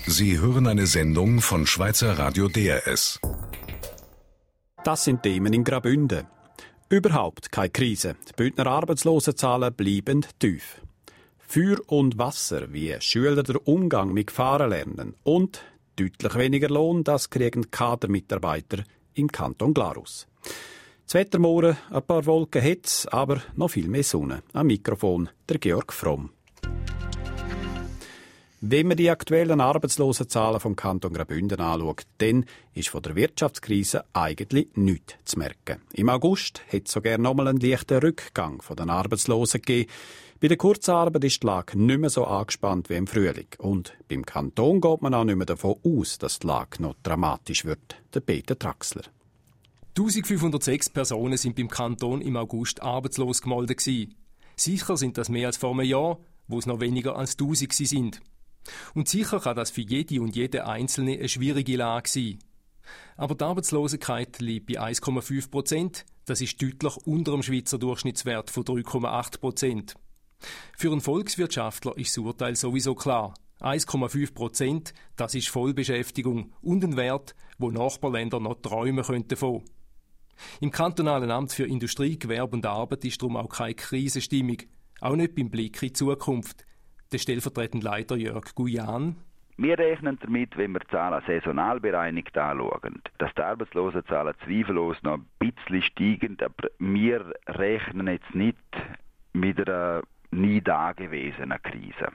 Sie hören eine Sendung von Schweizer Radio DRS. Das sind Themen in Graubünden. Überhaupt keine Krise. Die Bündner Arbeitslosenzahlen bleiben tief. Feuer und Wasser, wie Schüler den Umgang mit Gefahren lernen. Und deutlich weniger Lohn, das kriegen Kadermitarbeiter im Kanton Glarus. Das Wetter morgen, ein paar Wolken hat's, aber noch viel mehr Sonne. Am Mikrofon der Georg Fromm. Wenn man die aktuellen Arbeitslosenzahlen vom Kanton Graubünden anschaut, dann ist von der Wirtschaftskrise eigentlich nichts zu merken. Im August hat es sogar noch mal einen leichten Rückgang von den Arbeitslosen gegeben. Bei der Kurzarbeit ist die Lage nicht mehr so angespannt wie im Frühling. Und beim Kanton geht man auch nicht mehr davon aus, dass die Lage noch dramatisch wird. Der Peter Traxler. 1506 Personen sind beim Kanton im August arbeitslos gemeldet gewesen. Sicher sind das mehr als vor einem Jahr, wo es noch weniger als 1000 sind. Und sicher kann das für jede und jede Einzelne eine schwierige Lage sein. Aber die Arbeitslosigkeit liegt bei 1,5%. Das ist deutlich unter dem Schweizer Durchschnittswert von 3,8%. Für einen Volkswirtschaftler ist das Urteil sowieso klar. 1,5%, das ist Vollbeschäftigung und ein Wert, wo Nachbarländer noch träumen könnten von. Im kantonalen Amt für Industrie, Gewerbe und Arbeit ist darum auch keine Krisenstimmung, auch nicht beim Blick in die Zukunft. Der stellvertretende Leiter Jörg Guyan. Wir rechnen damit, wenn wir die Zahlen saisonal bereinigt anschauen, dass die Arbeitslosenzahlen zweifellos noch ein bisschen steigen, aber wir rechnen jetzt nicht mit einer nie dagewesenen Krise.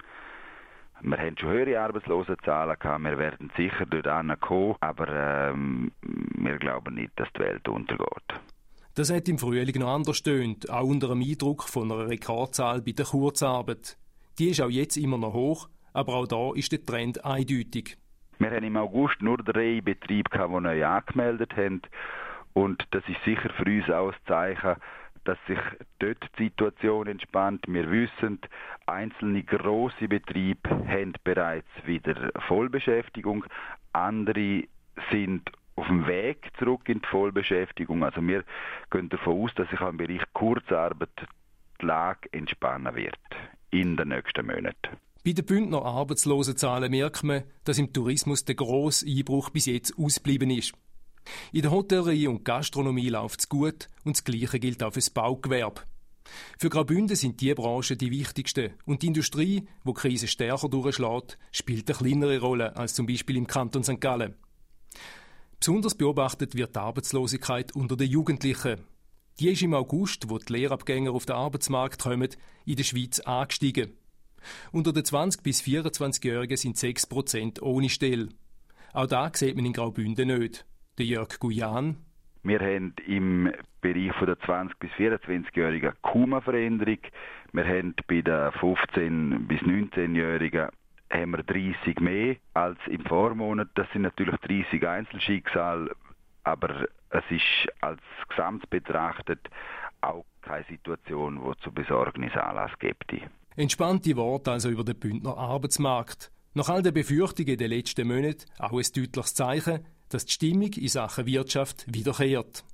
Wir haben schon höhere Arbeitslosenzahlen gehabt, wir werden sicher dort hinkommen, aber wir glauben nicht, dass die Welt untergeht. Das hat im Frühling noch anders stöhnt, auch unter dem Eindruck von einer Rekordzahl bei der Kurzarbeit. Die ist auch jetzt immer noch hoch, aber auch da ist der Trend eindeutig. Wir haben im August nur 3 Betriebe, die neu angemeldet haben. Und das ist sicher für uns auch ein Zeichen, dass sich dort die Situation entspannt. Wir wissen, einzelne grosse Betriebe haben bereits wieder Vollbeschäftigung. Andere sind auf dem Weg zurück in die Vollbeschäftigung. Also wir gehen davon aus, dass sich auch im Bereich Kurzarbeit die Lage entspannen wird in den nächsten Monaten. Bei den Bündner Arbeitslosenzahlen merkt man, dass im Tourismus der grosse Einbruch bis jetzt ausgeblieben ist. In der Hotellerie und Gastronomie läuft es gut und das Gleiche gilt auch für das Baugewerbe. Für Graubünden sind diese Branchen die wichtigsten und die Industrie, wo die Krise stärker durchschlägt, spielt eine kleinere Rolle als zum Beispiel im Kanton St. Gallen. Besonders beobachtet wird die Arbeitslosigkeit unter den Jugendlichen. Die ist im August, wo die Lehrabgänger auf den Arbeitsmarkt kommen, in der Schweiz angestiegen. Unter den 20- bis 24-Jährigen sind 6% ohne Stelle. Auch da sieht man in Graubünden nicht. Der Jörg Guyan. Wir haben im Bereich der 20- bis 24-Jährigen kaum eine Veränderung. Wir haben bei den 15- bis 19-Jährigen haben wir 30 mehr als im Vormonat. Das sind natürlich 30 Einzelschicksale, aber es ist als Gesamt betrachtet auch keine Situation, die zu Besorgnis Anlass gibt. Entspannte Worte also über den Bündner Arbeitsmarkt. Nach all den Befürchtungen in den letzten Monaten auch ein deutliches Zeichen, dass die Stimmung in Sachen Wirtschaft wiederkehrt.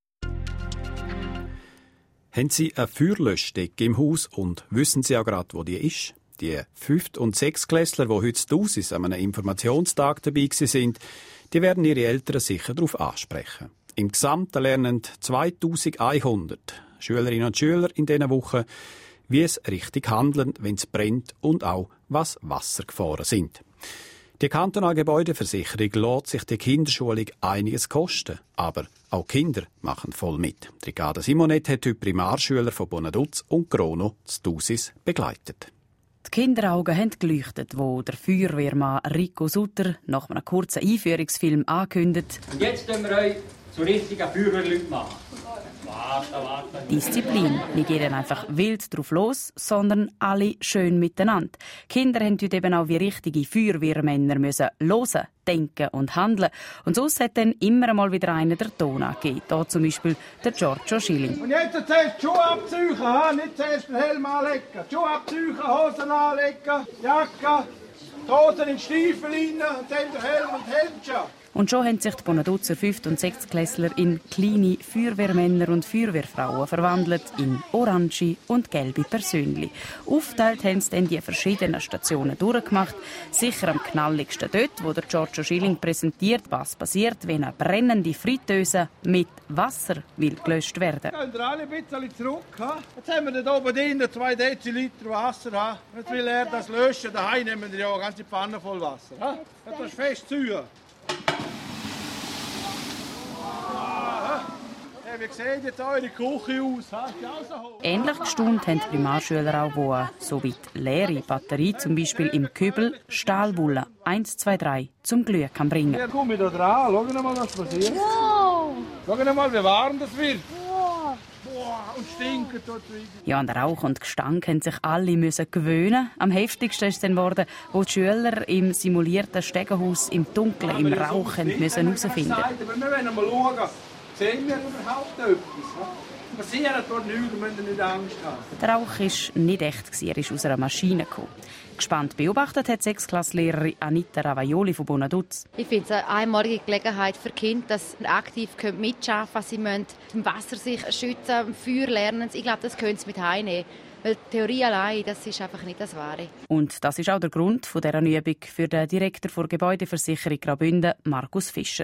Haben Sie eine Feuerlöschdecke im Haus und wissen Sie auch gerade, wo die ist? Die 5- und 6-Klässler, die heute Dosis an einem Informationstag dabei sind, die werden ihre Eltern sicher darauf ansprechen. Im Gesamten lernen 2100 Schülerinnen und Schüler in dieser Woche, wie es richtig handeln, wenn es brennt und auch, was Wassergefahren sind. Die kantonale Gebäudeversicherung lässt sich die Kinderschulung einiges kosten. Aber auch Kinder machen voll mit. Ricarda Simonet hat heute Primarschüler von Bonaduz und Grono zu Dosis begleitet. Die Kinderaugen haben geleuchtet, wo der Feuerwehrmann Rico Sutter nach einem kurzen Einführungsfilm ankündigt. Und jetzt können wir euch zu richtigen Feuerwehrleuten machen. Warte. Disziplin. Nicht jeder einfach wild drauf los, sondern alle schön miteinander. Kinder haben heute eben auch wie richtige Feuerwehrmänner müssen hören, denken und handeln. Und so hat dann immer mal wieder einer der Ton angegeben. Hier zum Beispiel der Giorgio Schilling. Und jetzt zuerst die Schuhe abziehen, nicht zuerst den Helm anlegen. Die Schuhe abziehen, Hosen anlegen, Jacke, die Hosen in die Stiefel rein und dann den Helm und Helmchen. Und schon haben sich die Bonaduzer 5. und 6. Klässler in kleine Feuerwehrmänner und Feuerwehrfrauen verwandelt, in orange und gelbe Persönli. Aufteilt haben sie dann die verschiedenen Stationen durchgemacht. Sicher am knalligsten dort, wo der Giorgio Schilling präsentiert, was passiert, wenn eine brennende Fritteuse mit Wasser will gelöscht werden. Gehen wir alle ein bisschen zurück. Jetzt haben wir da oben drin 2 Deziliter Wasser. Jetzt will er das löschen. Daheim nehmen wir ja eine ganze Pfanne voll Wasser. Das ist fest zu. Wie sieht jetzt eure Küche aus? Ähnlich gestaunt haben die Primarschüler auch, die so weit leere Batterie, zum Beispiel im Kübel, Stahlbulle 1, 2, 3 zum Glühen bringen kann. Hier komme ich da dran. Schau mal, was passiert. Wow. Schau mal, wie warm das wird. Wow. Boah, und stinkt dort drin. Ja, an Rauch und Gestank haben sich alle gewöhnen. Am heftigsten ist es dann geworden, wo die Schüler im simulierten Stegenhaus im Dunkeln, im Rauch herausfinden mussten. Wir wollen mal schauen. Sehen wir überhaupt etwas? Passiert dort nichts, wir müssen nicht Angst haben. Der Rauch war nicht echt, er ist aus einer Maschine gekommen. Gespannt beobachtet hat Sechstklasslehrerin Anita Ravaioli von Bonaduz. Ich finde es eine einmalige Gelegenheit für Kinder, dass sie aktiv mitarbeiten können. Sie müssen im Wasser sich schützen, im Feuer lernen. Ich glaube, das können sie mit heimnehmen. Weil die Theorie allein, das ist einfach nicht das Wahre. Und das ist auch der Grund dieser Übung für den Direktor der Gebäudeversicherung Graubünden, Markus Fischer.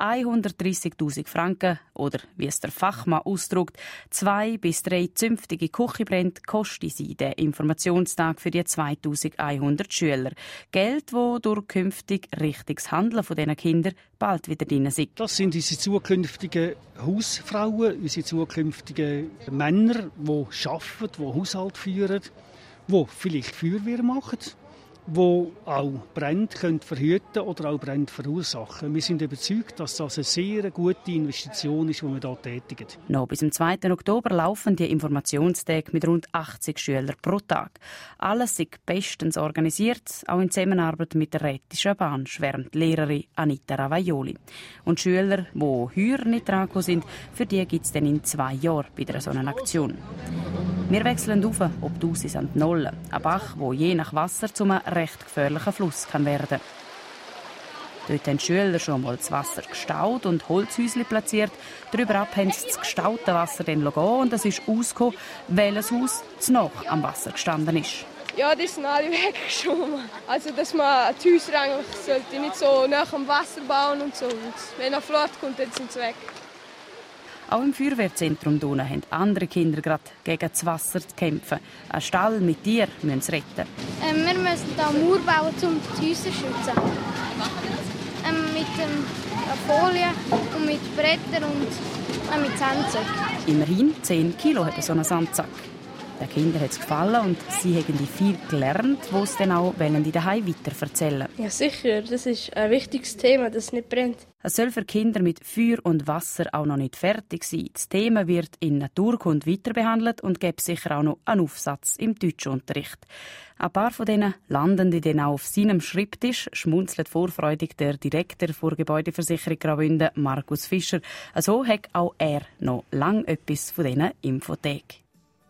130'000 Franken oder, wie es der Fachmann ausdrückt, 2 bis 3 zünftige Küchenbrände kosten sie den Informationstag für die 2100 Schüler. Geld, das durch künftig richtiges Handeln von diesen Kindern bald wieder drin sind. Das sind unsere zukünftigen Hausfrauen, unsere zukünftigen Männer, die arbeiten, die Haushalt führen, die vielleicht Feuerwehr machen, die auch Brände verhüten oder auch Brände verursachen. Wir sind überzeugt, dass das eine sehr gute Investition ist, die wir hier tätigen. Noch bis zum 2. Oktober laufen die Informationstage mit rund 80 Schülern pro Tag. Alles ist bestens organisiert, auch in Zusammenarbeit mit der Rätischen Bahn, schwärmt die Lehrerin Anita Ravaioli. Und Schüler, die heuer nicht dran sind, für die gibt es dann in 2 Jahren bei einer solchen Aktion. Wir wechseln auf, ob die Aussicht an die Nollen. Ein Bach, der je nach Wasser zu einem recht gefährlichen Fluss kann werden. Dort haben die Schüler schon mal das Wasser gestaut und Holzhäuschen platziert. Darüber ab haben sie das gestaute Wasser dann gehen und es ist ausgekommen, welches Haus zu nah am Wasser gestanden ist. Ja, die sind alle weggeschwommen. Also, dass man die Häuser eigentlich sollte nicht so nah am Wasser bauen und so. Und wenn eine Flut kommt, dann sind sie weg. Auch im Feuerwehrzentrum Dona haben andere Kinder gerade gegen das Wasser zu kämpfen. Ein Stall mit Tieren müssen sie retten. Wir müssen hier eine Mauer bauen, um die Häuser zu schützen. Mit Folie und mit Brettern und mit Sandsack. Immerhin 10 Kilo hat so ein Sandsack. Den Kindern hat es gefallen und sie haben viel gelernt, wo sie dann auch die daheim weiter erzählen. Ja, sicher. Das ist ein wichtiges Thema, das nicht brennt. Es soll für Kinder mit Feuer und Wasser auch noch nicht fertig sein. Das Thema wird in Naturkunde weiter behandelt und gibt sicher auch noch einen Aufsatz im Deutschunterricht. Ein paar von denen landen dann auch auf seinem Schreibtisch, schmunzelt vorfreudig der Direktor der Gebäudeversicherung Graubünden, Markus Fischer. So hat auch er noch lange etwas von diesen Infothek.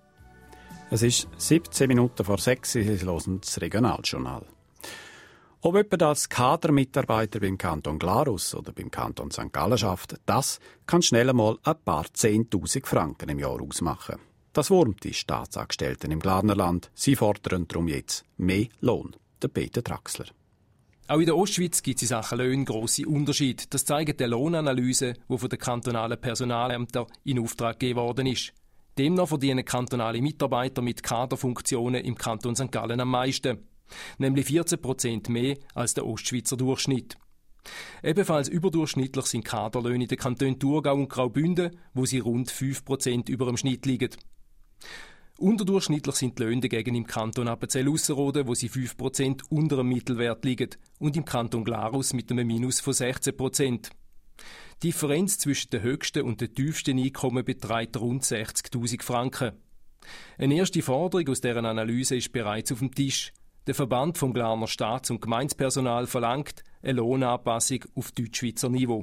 Es ist 17 Minuten vor 6 Uhr, Sie hören das Regionaljournal. Ob jemand als Kadermitarbeiter beim Kanton Glarus oder beim Kanton St. Gallen schafft, das kann schnell einmal ein paar 10'000 Franken im Jahr ausmachen. Das wurmt die Staatsangestellten im Glarnerland. Sie fordern darum jetzt mehr Lohn. Der Peter Traxler. Auch in der Ostschweiz gibt es in Sachen Löhne grosse Unterschiede. Das zeigt die Lohnanalyse, die von den kantonalen Personalämtern in Auftrag gegeben worden ist. Demnach verdienen kantonale Mitarbeiter mit Kaderfunktionen im Kanton St. Gallen am meisten. Nämlich 14% mehr als der Ostschweizer Durchschnitt. Ebenfalls überdurchschnittlich sind Kaderlöhne in den Kantonen Thurgau und Graubünden, wo sie rund 5% über dem Schnitt liegen. Unterdurchschnittlich sind die Löhne dagegen im Kanton Appenzell-Ausserrhoden, wo sie 5% unter dem Mittelwert liegen, und im Kanton Glarus mit einem Minus von 16%. Die Differenz zwischen den höchsten und den tiefsten Einkommen beträgt rund 60'000 Franken. Eine erste Forderung aus deren Analyse ist bereits auf dem Tisch. Der Verband vom Glarner Staats- und Gemeindepersonal verlangt eine Lohnanpassung auf Deutschschweizer Niveau.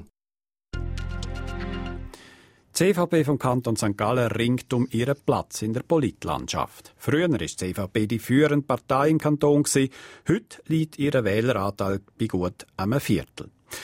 Die CVP vom Kanton St. Gallen ringt um ihren Platz in der Politlandschaft. Früher war die CVP die führende Partei im Kanton. Heute liegt ihr Wähleranteil bei gut einem Viertel.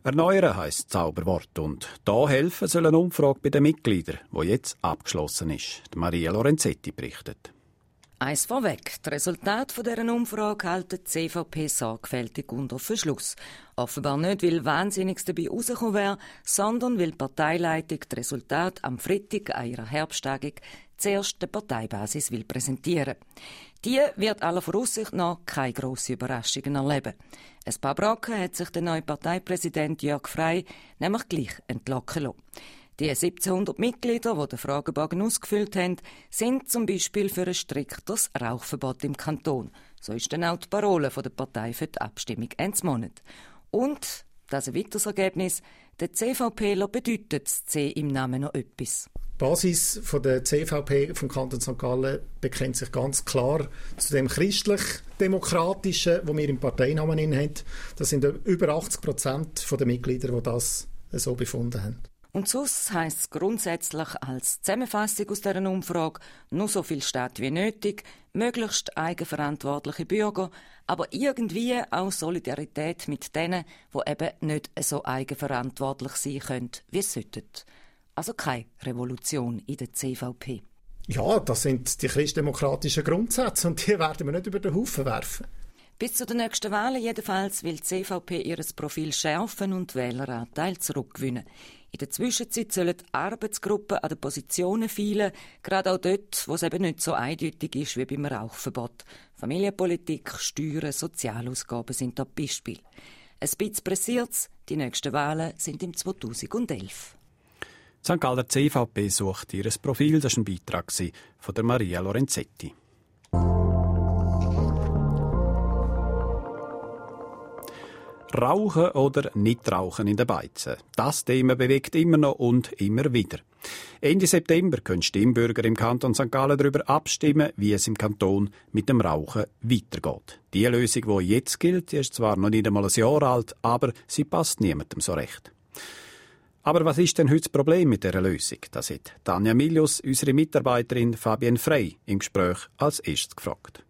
Erneuern heisst Zauberwort und da helfen soll eine Umfrage bei den Mitgliedern, die jetzt abgeschlossen ist. Maria Lorenzetti berichtet. Eins vorweg, das Resultat dieser Umfrage hält die CVP sorgfältig unter Verschluss. Offenbar nicht, weil Wahnsinniges dabei rausgekommen wäre, sondern weil die Parteileitung das Resultat am Freitag an ihrer Herbsttagung zuerst der Parteibasis will präsentieren. Die wird aller Voraussicht nach keine grossen Überraschungen erleben. Ein paar Brocken hat sich der neue Parteipräsident Jörg Frey nämlich gleich entlocken lassen. Die 1700 Mitglieder, die den Fragebogen ausgefüllt haben, sind zum Beispiel für ein striktes Rauchverbot im Kanton. So ist dann auch die Parole der Partei für die Abstimmung Ende Monat. Und, das ist ein weiteres Ergebnis, der CVPler bedeutet das C im Namen noch etwas. Die Basis der CVP vom Kanton St. Gallen bekennt sich ganz klar zu dem christlich-demokratischen, das wir im Parteinamen haben. Das sind über 80% der Mitglieder, die das so befunden haben. Und sonst heisst es grundsätzlich als Zusammenfassung aus dieser Umfrage nur so viel Staat wie nötig, möglichst eigenverantwortliche Bürger, aber irgendwie auch Solidarität mit denen, die eben nicht so eigenverantwortlich sein können, wie es sollten. Also keine Revolution in der CVP. Ja, das sind die christdemokratischen Grundsätze und die werden wir nicht über den Haufen werfen. Bis zu den nächsten Wahlen jedenfalls will die CVP ihr Profil schärfen und Wähleranteil zurückgewinnen. In der Zwischenzeit sollen die Arbeitsgruppen an den Positionen feilen, gerade auch dort, wo es eben nicht so eindeutig ist wie beim Rauchverbot. Familienpolitik, Steuern, Sozialausgaben sind da Beispiele. Ein bisschen pressiert's, die nächsten Wahlen sind im 2011. Die St. Galler CVP sucht ihr Profil, das war ein Beitrag von der Maria Lorenzetti. Rauchen oder nicht rauchen in den Beizen. Das Thema bewegt immer noch und immer wieder. Ende September können Stimmbürger im Kanton St. Gallen darüber abstimmen, wie es im Kanton mit dem Rauchen weitergeht. Die Lösung, die jetzt gilt, ist zwar noch nicht einmal ein Jahr alt, aber sie passt niemandem so recht. Aber was ist denn heute das Problem mit dieser Lösung? Das hat Tanja Milius, unsere Mitarbeiterin Fabienne Frey, im Gespräch als erstes gefragt.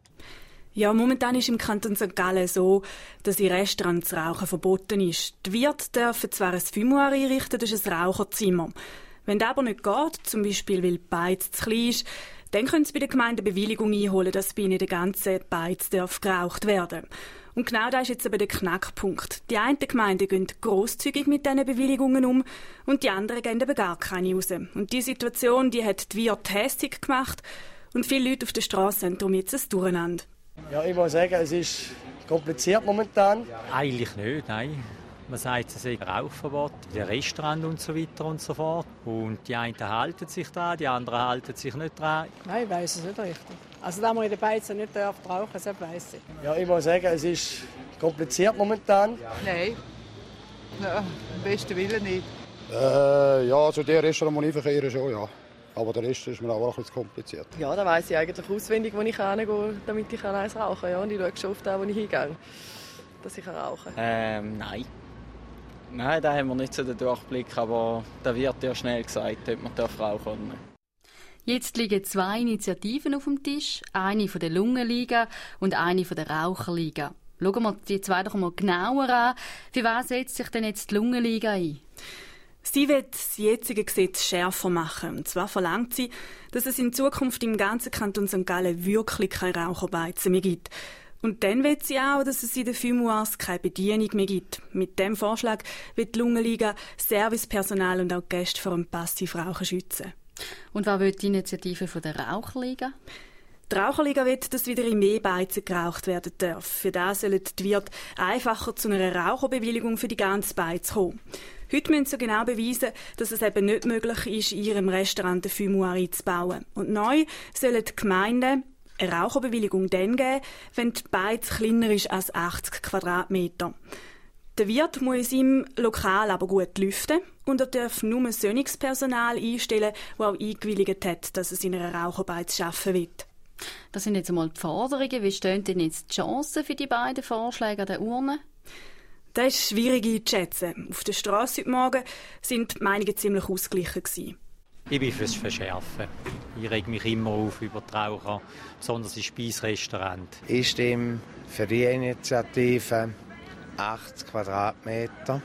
Ja, momentan ist im Kanton St. Gallen so, dass in Restaurants Rauchen verboten ist. Die Wirte dürfen zwar ein Fumoir einrichten, das ist ein Raucherzimmer. Wenn das aber nicht geht, zum Beispiel weil die Beiz zu klein ist, dann können sie bei der Gemeinde Bewilligung einholen, dass bei ihnen der ganze Beiz geraucht werden. Und genau das ist jetzt eben der Knackpunkt. Die einen Gemeinden gehen grosszügig mit diesen Bewilligungen um und die anderen geben eben gar keine raus. Und diese Situation, die hat die Wirte hässig gemacht und viele Leute auf der Straße haben darum jetzt ein Durcheinander. Ja, ich muss sagen, es ist kompliziert momentan. Eigentlich nicht, nein. Man sagt, es sei Rauchverbot in den Restaurants und so weiter und so fort. Und die einen halten sich dran, die anderen halten sich nicht dran. Nein, ich weiss es nicht richtig. Also, dass man in den Beizen nicht rauchen darf, das weiss ich. Ja, ich muss sagen, es ist kompliziert momentan. Nein, am besten Willen nicht. Ja, also die Restaurants, die ich verkehre, schon, ja. Aber der Rest ist mir auch ein bisschen kompliziert. Ja, da weiss ich eigentlich auswendig, wo ich hingehe, damit ich eins rauchen kann. Ja, und ich schaue schon auf das, wo ich hingehe, dass ich rauchen kann. Nein. Nein, da haben wir nicht so den Durchblick, aber da wird ja schnell gesagt, ob man rauchen oder nicht. Jetzt liegen 2 Initiativen auf dem Tisch, eine von der Lungenliga und eine von der Raucherliga. Schauen wir die 2 doch mal genauer an. Für was setzt sich denn jetzt die Lungenliga ein? Sie will das jetzige Gesetz schärfer machen. Und zwar verlangt sie, dass es in Zukunft im ganzen Kanton St. Gallen wirklich keine Raucherbeizen mehr gibt. Und dann will sie auch, dass es in den Fumoirs keine Bedienung mehr gibt. Mit diesem Vorschlag wird die Lungenliga Servicepersonal und auch Gäste vor dem Passivrauchen schützen. Und was will die Initiative von der Raucherliga? Die Raucherliga will, dass wieder in mehr Beizen geraucht werden darf. Für das sollen die Wirte einfacher zu einer Raucherbewilligung für die ganze Beiz kommen. Heute müssen sie genau beweisen, dass es eben nicht möglich ist, in ihrem Restaurant ein Fumoir einzubauen. Und neu sollen die Gemeinden eine Raucherbewilligung dann geben, wenn die Beiz kleiner ist als 80 Quadratmeter. Der Wirt muss in seinem Lokal aber gut lüften und er darf nur solches Personal einstellen, das auch eingewilligt hat, dass es in einer Raucherbeiz arbeiten wird. Das sind jetzt einmal die Forderungen. Wie stehen denn jetzt die Chancen für die beiden Vorschläge an der Urne? Das ist schwierig einzuschätzen. Auf der Straße heute Morgen sind die Meinungen ziemlich ausgeglichen gewesen. Ich bin fürs Verschärfen. Ich reg mich immer auf über die Raucher, besonders in Speisrestaurants. Ich stimme für die Initiative 80 Quadratmeter.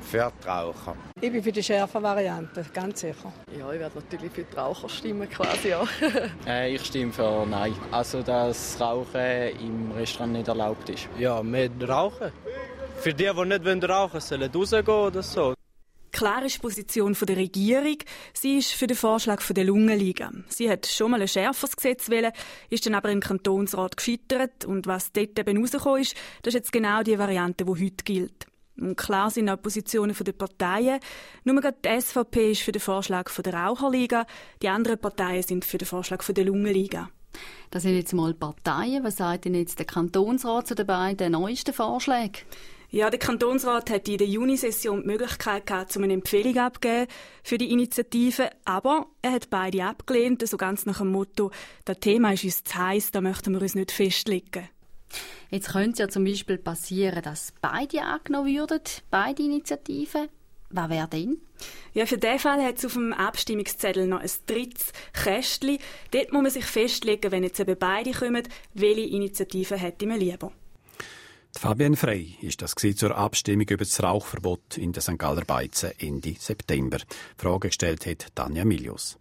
Für die Raucher. Ich bin für die schärfe Variante, ganz sicher. Ja, ich werde natürlich für die Raucher stimmen, quasi, ja. Ich stimme für Nein. Also, dass Rauchen im Restaurant nicht erlaubt ist. Ja, mehr rauchen. Für die nicht rauchen wollen, sollen rausgehen oder so. Klar ist die Position der Regierung. Sie ist für den Vorschlag der Lungenliga. Sie hat schon mal ein schärferes Gesetz wollen, ist dann aber im Kantonsrat gescheitert. Und was dort eben rausgekommen ist, das ist jetzt genau die Variante, die heute gilt. Und klar sind auch Positionen der Parteien. Nur gerade die SVP ist für den Vorschlag der Raucherliga, die anderen Parteien sind für den Vorschlag der Lungenliga. Das sind jetzt mal Parteien. Was sagt denn jetzt der Kantonsrat zu den beiden neuesten Vorschlägen? Ja, der Kantonsrat hat in der Junisession die Möglichkeit gehabt, eine Empfehlung abzugeben für die Initiative, aber er hat beide abgelehnt, so ganz nach dem Motto, das Thema ist uns zu heiss, da möchten wir uns nicht festlegen. Jetzt könnte es ja zum Beispiel passieren, dass beide angenommen würden, beide Initiativen. Was wäre denn? Ja, für diesen Fall hat es auf dem Abstimmungszettel noch ein drittes Kästchen. Dort muss man sich festlegen, wenn jetzt eben beide kommen, welche Initiative hätte man lieber. Fabienne Frey ist das zur Abstimmung über das Rauchverbot in der St. Galler Beizen Ende September. Frage gestellt hat Tanja Milius.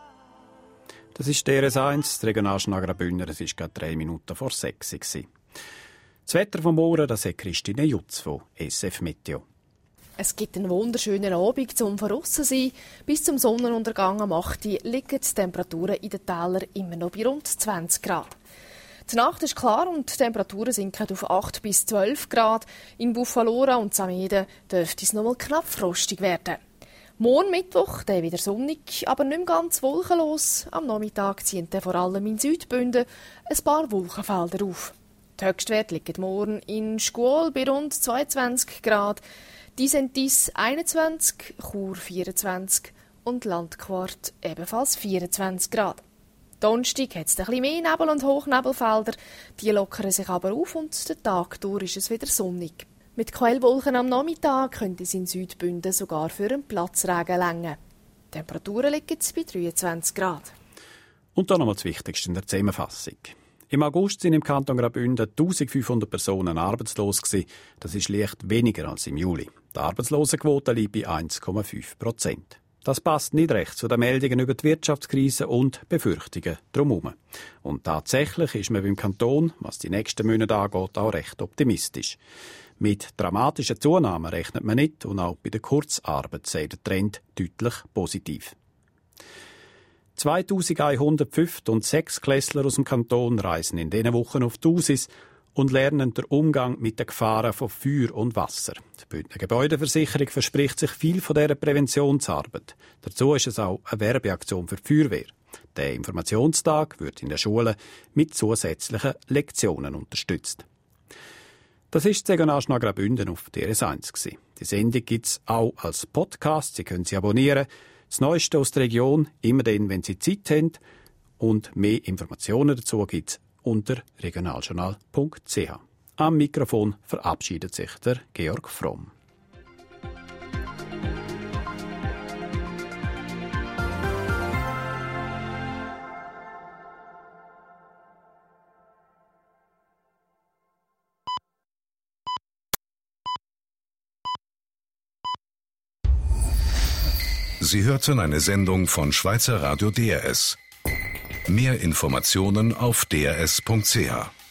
Das ist DRS1, das Regionaljournal Graubünden. Es war gerade 3 Minuten vor 6 Uhr. Das Wetter vom Morgen, das hat Christine Jutz von SF Meteo. Es gibt einen wunderschönen Abend zum Draussen sein. Bis zum Sonnenuntergang am 8 Uhr liegen die Temperaturen in den Tälern immer noch bei rund 20 Grad. Die Nacht ist klar und die Temperaturen sinken auf 8 bis 12 Grad. In Buffalora und Sameden dürfte es noch mal knapp frostig werden. Morgen Mittwoch, der wieder sonnig, aber nicht mehr ganz wolkenlos. Am Nachmittag ziehen vor allem in Südbünden ein paar Wolkenfelder auf. Die Höchstwerte liegen morgen in Schkuol bei rund 22 Grad, Disentis 21, Chur 24 und Landquart ebenfalls 24 Grad. Donnerstag hat es ein bisschen mehr Nebel- und Hochnebelfelder, die lockern sich aber auf und der Tag durch ist es wieder sonnig. Mit Quellwolken am Nachmittag könnte es in Südbünden sogar für einen Platzregen reichen. Die Temperaturen liegen bei 23 Grad. Und dann nochmal das Wichtigste in der Zusammenfassung. Im August sind im Kanton Graubünden 1500 Personen arbeitslos gewesen. Das ist leicht weniger als im Juli. Die Arbeitslosenquote liegt bei 1,5%. Das passt nicht recht zu den Meldungen über die Wirtschaftskrise und Befürchtungen drumherum. Und tatsächlich ist man beim Kanton, was die nächsten Monate angeht, auch recht optimistisch. Mit dramatischen Zunahmen rechnet man nicht und auch bei der Kurzarbeit sei der Trend deutlich positiv. 2100 Fünft- und Sechstklässler aus dem Kanton reisen in diesen Wochen auf die USIS und lernen den Umgang mit den Gefahren von Feuer und Wasser. Die Bündner Gebäudeversicherung verspricht sich viel von dieser Präventionsarbeit. Dazu ist es auch eine Werbeaktion für die Feuerwehr. Der Informationstag wird in den Schulen mit zusätzlichen Lektionen unterstützt. Das ist das Regionaljournal Graubünden auf DRS1. Die Sendung gibt es auch als Podcast. Sie können sie abonnieren. Das Neueste aus der Region, immer dann, wenn Sie Zeit haben. Und mehr Informationen dazu gibt es unter regionaljournal.ch. Am Mikrofon verabschiedet sich der Georg Fromm. Sie hörten eine Sendung von Schweizer Radio DRS. Mehr Informationen auf drs.ch.